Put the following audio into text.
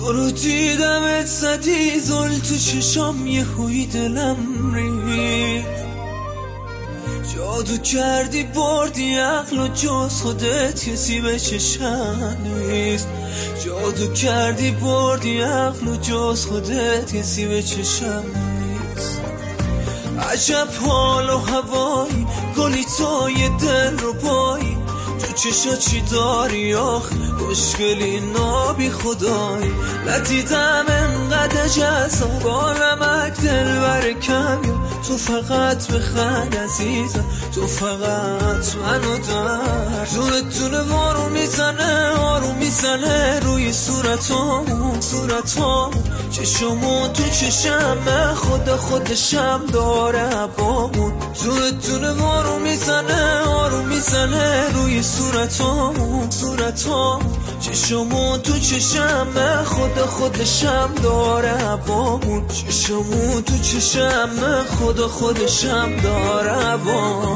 رو دیدمت زدی زل تو چشام یه هوی دلم ری جادو کردی بردی عقل و جز خودت کسی به چشم نیست جادو کردی بردی عقل و جز خودت کسی به چشم نیست عجب حال و هوایی گلی تو یه دل رو پایی تو چشا چی داری آخ مشکلی نابی خدایی ندیدم انقدر جذاب عالمک دل بر کم تو فقط بخند عزیزم تو فقط منو در دونه دونه آروم میزنه روی صورتامون چشمون تو چشم خدا خودشم داره عبامون دونه دونه آروم میزنه روی صورتامون چشمون تو چشم خدا خودشم داره عبامون چشمون تو چشم خدا خودشم داره عبامون